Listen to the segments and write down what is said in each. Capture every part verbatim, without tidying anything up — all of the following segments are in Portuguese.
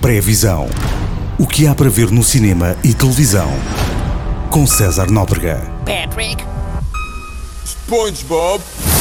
Pré-visão. O que há para ver no cinema e televisão. Com César Nóbrega. Patrick. SpongeBob.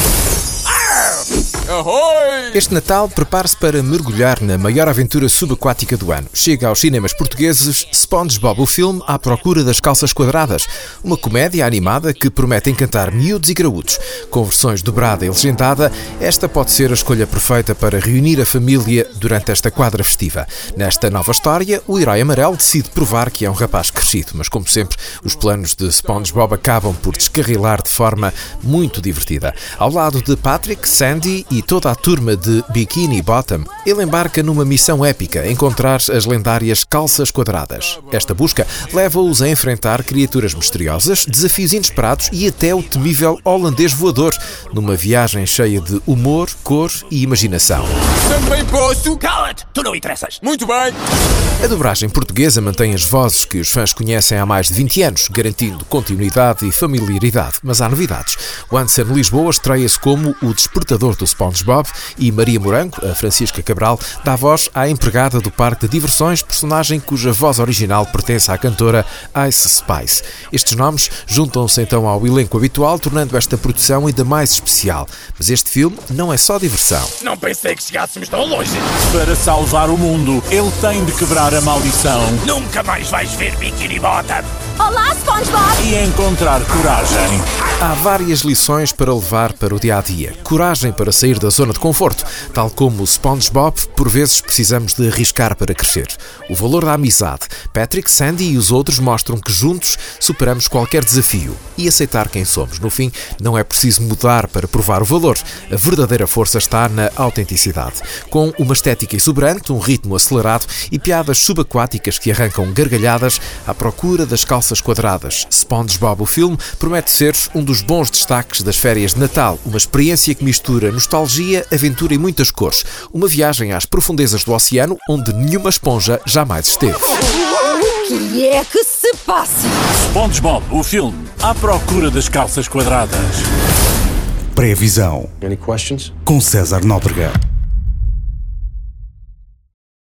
Ahoy! Este Natal, prepare-se para mergulhar na maior aventura subaquática do ano. Chega aos cinemas portugueses SpongeBob, o filme À Procura das Calças Quadradas. Uma comédia animada que promete encantar miúdos e graúdos. Com versões dobrada e legendada, esta pode ser a escolha perfeita para reunir a família durante esta quadra festiva. Nesta nova história, o herói amarelo decide provar que é um rapaz crescido, mas como sempre, os planos de SpongeBob acabam por descarrilar de forma muito divertida. Ao lado de Patrick, Sandy e toda a turma de Bikini Bottom, ele embarca numa missão épica: encontrar as lendárias calças quadradas. Esta busca leva-os a enfrentar criaturas misteriosas, desafios inesperados e até o temível holandês voador, numa viagem cheia de humor, cor e imaginação. Também posso? Cala-te! Tu não interessas! Muito bem! A dobragem portuguesa mantém as vozes que os fãs conhecem há mais de vinte anos, garantindo continuidade e familiaridade. Mas há novidades. O Anson Lisboa estreia-se como o despertador do SpongeBob e Maria Morango, a Francisca Cabral, dá voz à empregada do parque de diversões, personagem cuja voz original pertence à cantora Ice Spice. Estes nomes juntam-se então ao elenco habitual, tornando esta produção ainda mais especial. Mas este filme não é só diversão. Não pensei que chegássemos tão longe! Para salvar o mundo, ele tem de quebrar a maldição Nunca mais vais ver Bikini Bottom! Olá, SpongeBob! e encontrar coragem. Há várias lições para levar para o dia-a-dia. Coragem para sair da zona de conforto. Tal como o SpongeBob, por vezes precisamos de arriscar para crescer. O valor da amizade. Patrick, Sandy e os outros mostram que juntos superamos qualquer desafio. E aceitar quem somos. No fim, não é preciso mudar para provar o valor. A verdadeira força está na autenticidade. Com uma estética exuberante, um ritmo acelerado e piadas subaquáticas que arrancam gargalhadas à procura das calças quadradas. SpongeBob, o filme, promete ser um dos bons destaques das férias de Natal. Uma experiência que mistura nostalgia, aventura e muitas cores. Uma viagem às profundezas do oceano onde nenhuma esponja jamais esteve. O que é que se passa? SpongeBob, o filme À Procura das Calças Quadradas. Pré-visão. Any questions? Com César Nóbrega.